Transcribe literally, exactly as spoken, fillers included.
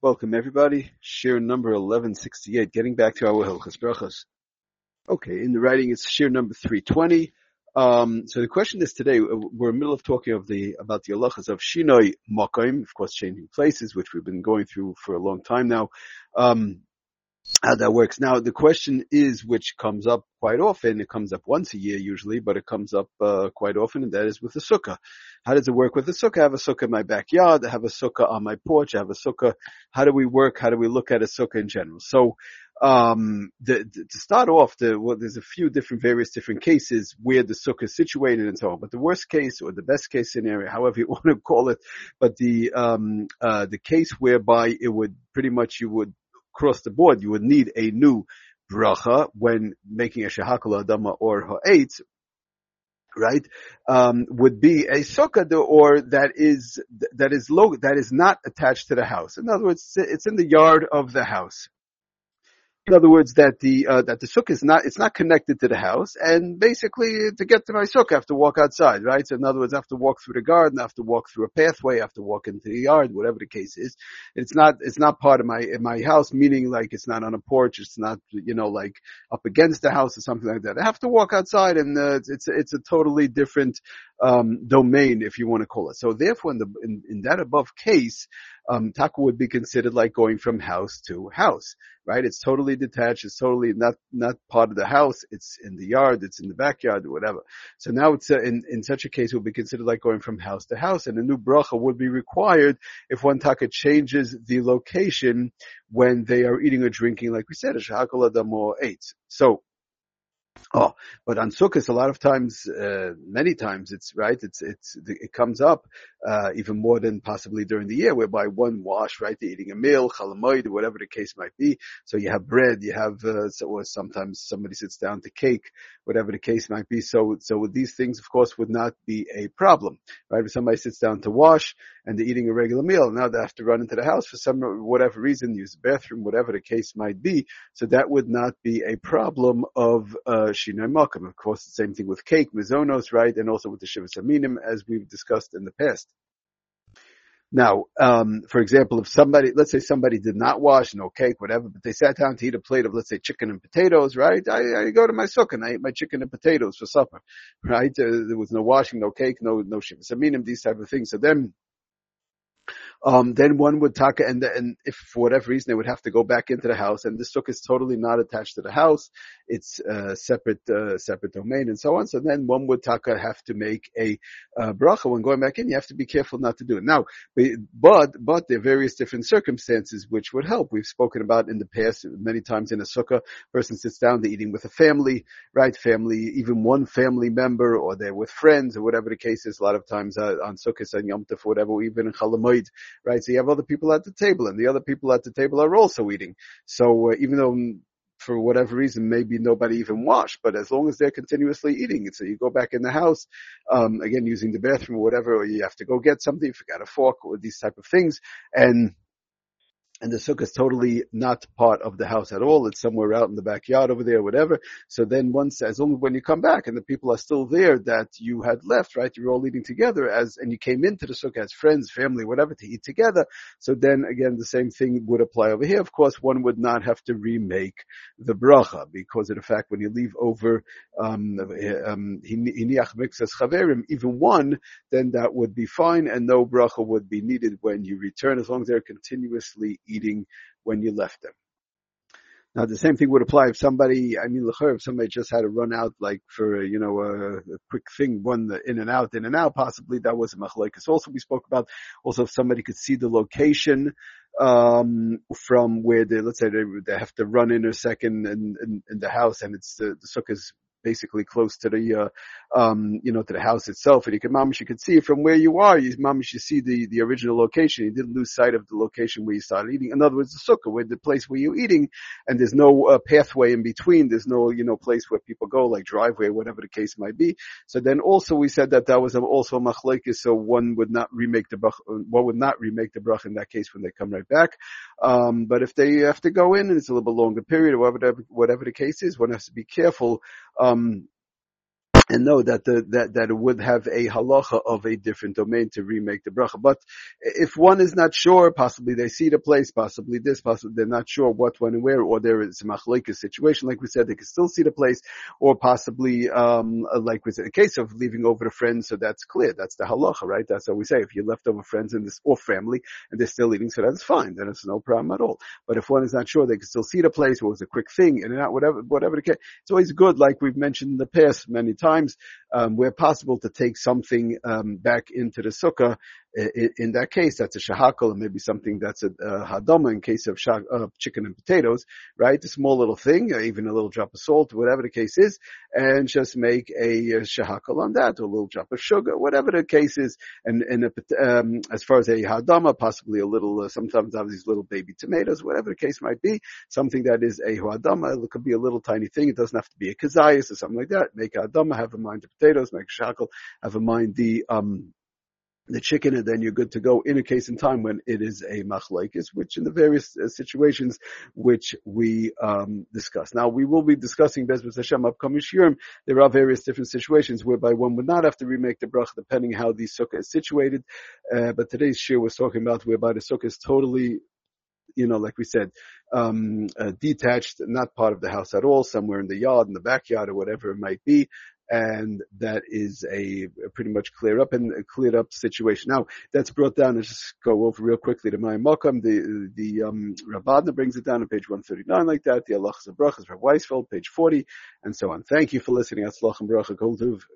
Welcome everybody. Shir number eleven sixty-eight. Getting back to our Hilchos Brachos. Okay, in the writing it's Shir number three twenty. Um, so the question is today, we're in the middle of talking of the, about the halachas of Shinoi Makom, of course changing places, which we've been going through for a long time now. Um, how that works. Now, the question is, which comes up quite often, it comes up once a year usually, but it comes up uh, quite often, and that is with the sukkah. How does it work with the sukkah? I have a sukkah in my backyard, I have a sukkah on my porch, I have a sukkah. How do we work? How do we look at a sukkah in general? So, um, the, the, to start off, the, well, there's a few different, various different cases where the sukkah is situated and so on. But the worst case, or the best case scenario, however you want to call it, but the, um, uh, the case whereby it would pretty much, you would across the board, you would need a new bracha when making a shehakol adama or ha'etz, right? Um, would be a sukkah or that is that is low, that is not attached to the house. In other words, it's in the yard of the house. In other words, that the uh, that the sukkah is not, it's not connected to the house, and basically to get to my sukkah I have to walk outside, right? So in other words, I have to walk through the garden, I have to walk through a pathway, I have to walk into the yard, whatever the case is. It's not it's not part of my my house, meaning like it's not on a porch, it's not, you know, like up against the house or something like that. I have to walk outside, and uh, it's it's a totally different um domain, if you want to call it. So therefore, in the in, in that above case, um taka would be considered like going from house to house, right? It's totally detached, it's totally not not part of the house, it's in the yard, it's in the backyard, or whatever. So now it's uh, in in such a case it would be considered like going from house to house, and a new bracha would be required if one taka changes the location when they are eating or drinking, like we said, a shehakol adam or eitz. So Oh, but on Sukkot, a lot of times, uh, many times, it's right. It's it's it comes up uh, even more than possibly during the year, whereby one wash, right? They're eating a meal, chalamoid, or whatever the case might be. So you have bread, you have, uh, so, or sometimes somebody sits down to cake, whatever the case might be. So so these things, of course, would not be a problem, right? If somebody sits down to wash and they're eating a regular meal, now they have to run into the house for some whatever reason, use the bathroom, whatever the case might be. So that would not be a problem of uh, Shinoi Makom. Of course, the same thing with cake, mizonos, right, and also with the Shivas Aminim, as we've discussed in the past. Now, um, for example, if somebody, let's say somebody did not wash, no cake, whatever, but they sat down to eat a plate of, let's say, chicken and potatoes, right? I, I go to my sukkah and I eat my chicken and potatoes for supper, right? Uh, there was no washing, no cake, no no Shivas Aminim, these type of things. So then, Um, then one would taka, and, and if for whatever reason they would have to go back into the house, and this sukkah is totally not attached to the house, it's a separate, uh, separate domain and so on. So then one would taka have to make a, uh, bracha when going back in. You have to be careful not to do it. Now, but, but there are various different circumstances which would help. We've spoken about in the past many times in a sukkah, person sits down, they're eating with a family, right? Family, even one family member, or they're with friends, or whatever the case is. A lot of times uh, on sukkahs and Yom Tov, whatever, or even in Chalamoid, right? So you have other people at the table, and the other people at the table are also eating. So uh, even though for whatever reason maybe nobody even washed, but as long as they're continuously eating it, so you go back in the house, um, again using the bathroom or whatever, or you have to go get something, you forgot a fork, or these type of things, and and the sukkah is totally not part of the house at all. It's somewhere out in the backyard over there, whatever. So then once, as long as when you come back and the people are still there that you had left, right, you're all eating together as, and you came into the sukkah as friends, family, whatever, to eat together. So then again, the same thing would apply over here. Of course, one would not have to remake the bracha because of the fact when you leave over, um, um, hiniach mixas chaverim, even one, then that would be fine and no bracha would be needed when you return, as long as they're continuously eating when you left them. Now, the same thing would apply if somebody, I mean, if somebody just had to run out, like for, you know, a, a quick thing, one in and out, in and out, possibly that was a machlokes. Also, we spoke about also if somebody could see the location, um, from where they, let's say they, they have to run in a second in, in, in the house and it's the, the sukkah is basically close to the, uh, um, you know, to the house itself. And you can, mamish, you could see from where you are, you, mamish, you see the, the original location. You didn't lose sight of the location where you started eating. In other words, the sukkah, where the place where you're eating, and there's no uh, pathway in between. There's no, you know, place where people go, like driveway, whatever the case might be. So then also we said that that was also a machlokes, so one would not remake the brach, one would not remake the brach in that case when they come right back. Um, but if they have to go in and it's a little bit longer period, or whatever, whatever the case is, one has to be careful, um, and know that the, that, that it would have a halacha of a different domain to remake the bracha. But if one is not sure, possibly they see the place, possibly this, possibly they're not sure what, when, and where, or there is a machlokes situation, like we said, they can still see the place, or possibly, um, like we said, a case of leaving over to friends, so that's clear. That's the halacha, right? That's what we say. If you left over friends in this, or family, and they're still eating, so that's fine. Then it's no problem at all. But if one is not sure, they can still see the place, or it was a quick thing, in and out, whatever, whatever the case. It's always good, like we've mentioned in the past many times, Um, where possible to take something um, back into the sukkah. In, in that case, that's a shahakal, and maybe something that's a, a hadama in case of shah, uh, chicken and potatoes, right? A small little thing, or even a little drop of salt, whatever the case is, and just make a, a shahakal on that, or a little drop of sugar, whatever the case is. And, and a, um, as far as a hadama, possibly a little, uh, sometimes have these little baby tomatoes, whatever the case might be, something that is a hadama. It could be a little tiny thing. It doesn't have to be a kazayas or something like that. Make a hadama, have a mind the potatoes, make a shahakal, have in mind the, um, the chicken, and then you're good to go in a case in time when it is a machlokes, which in the various uh, situations which we um, discuss. Now, we will be discussing Bezras Hashem upcoming shiurim. There are various different situations whereby one would not have to remake the bracha depending how the sukkah is situated. Uh, but today's shiur was talking about whereby the sukkah is totally, you know, like we said, um, uh, detached, not part of the house at all, somewhere in the yard, in the backyard, or whatever it might be. And that is a, a pretty much clear up and a cleared up situation. Now, that's brought down, let's just go over real quickly to my Makam. The, the, um, Rabadna brings it down on page one thirty-nine like that. The Halachas of Brachas, Rav Weisfeld, page forty, and so on. Thank you for listening. Atzlach and Bracha Kol Tuv.